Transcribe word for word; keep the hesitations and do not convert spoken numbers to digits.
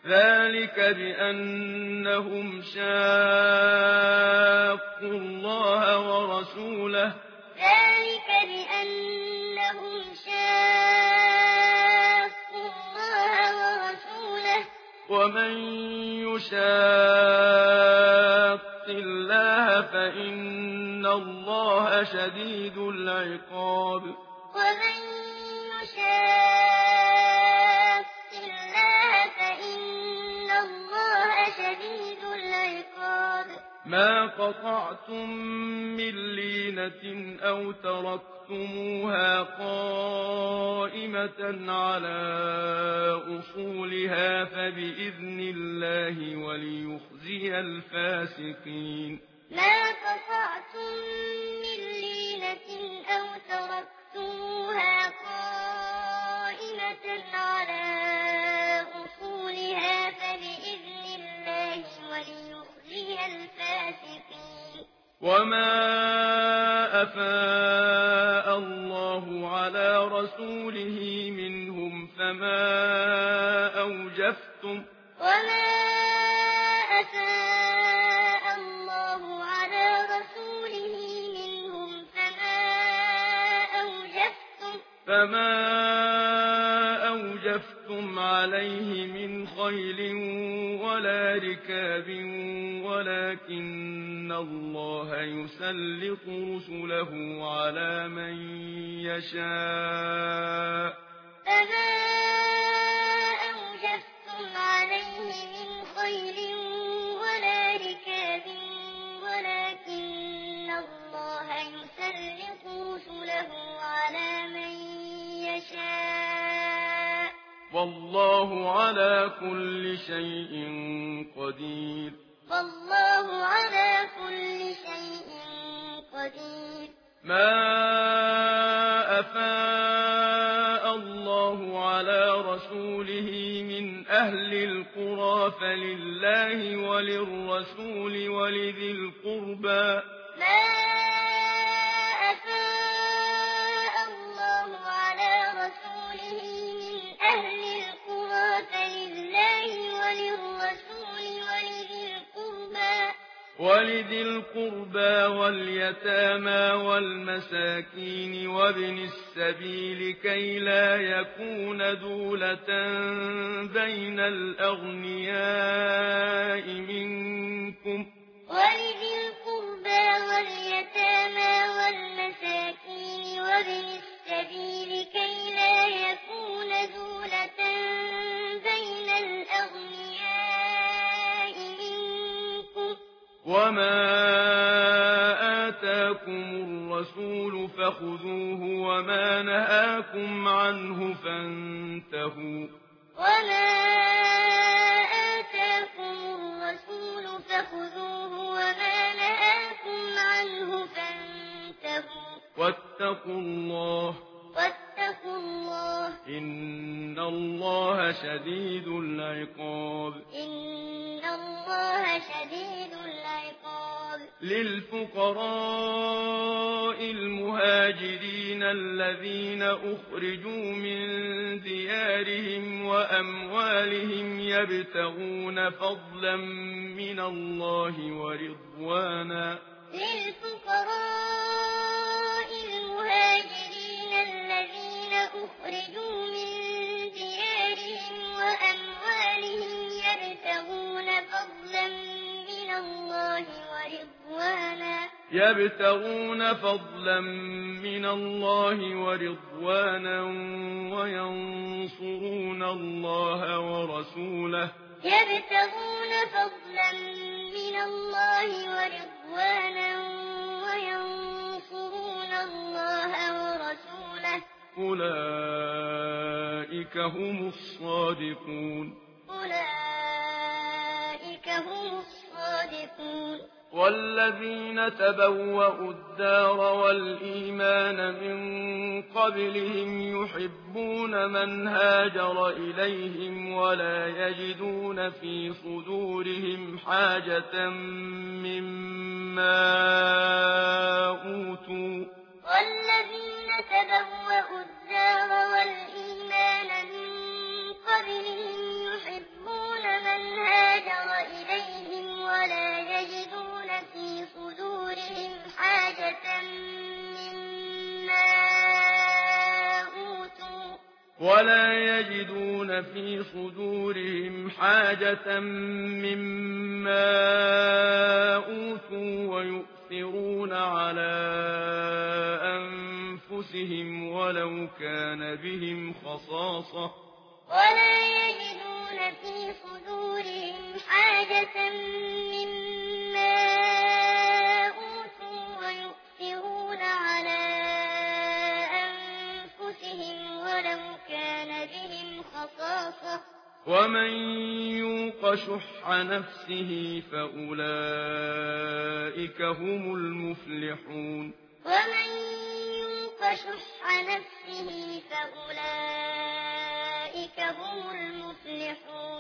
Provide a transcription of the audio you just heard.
ذلك بأنهم شاقوا الله ورسوله ذلك بأنهم شاقوا الله ورسوله ومن يشاق الله فإن الله شديد العقاب ومن يشاق الله فإن الله شديد العقاب ما قطعتم من لينة أو تركتموها قائمة على أصولها فبإذن الله وليخزي الفاسقين ما قطعتم من لينة أو تركتموها قائمة على أصولها فبإذن الله وليخزي الفاسقين وما أفاء الله على رسوله منهم فما أوجفتم وما أفاء الله على رسوله منهم فما أوجفتم فما أوجفتم عليه من خيل ولا ركاب ولكن الله يسلط رسله على من يشاء فما أوجفتم عليه من خيل ولا ركاب ولكن الله يسلط رسله على من يشاء والله على كل شيء قدير والله على كل شيء قدير ما أفاء الله على رسوله من أهل القرى فلله وللرسول ولذي القربى ما أفاء الله على رسوله من أهل القرى فلله وللرسول ولذي القربى ولذي القربى واليتامى والمساكين وابن السبيل كي لا يكون دولة بين الأغنياء منكم ولذي القربى واليتامى والمساكين وابن السبيل كي لا يكون دولة بين الأغنياء منكم وما آتاكم الرسول فخذوه وما نهاكم عنه فانتهوا وما آتاكم الرسول فخذوه وما نهاكم عنه فانتهوا واتقوا الله واتقوا الله إن الله شديد العقاب إن الله شديد العقاب للفقراء المهاجرين الذين أخرجوا من ديارهم وأموالهم يبتغون فضلا من الله ورضوانا للفقراء المهاجرين الذين أخرجوا من ديارهم وأموالهم يبتغون فضلا من الله ورضوانا يبتغون فضلا من الله ورضوانا وينصرون الله ورسوله يبتغون فضلا من الله ورضوانا وينصرون الله ورسوله أولئك هم الصادقون أولئك هم الصادقون والذين تبوأوا الدار والإيمان من قبلهم يحبون من هاجر إليهم ولا يجدون في صدورهم حاجة مما أوتوا والذين تبوأوا الدار والإيمان من قبلهم يحبون ولا يجدون في صدورهم حاجة مما أوتوا ويؤثرون على أنفسهم ولو كان بهم خصاصة ولا يجدون في صدورهم حاجة مما أوتوا ويؤثرون على أنفسهم ولو كان بهم خصاصة ومن يوق شح نفسه فأولئك هم المفلحون ومن يوق شح نفسه فأولئك هم المفلحون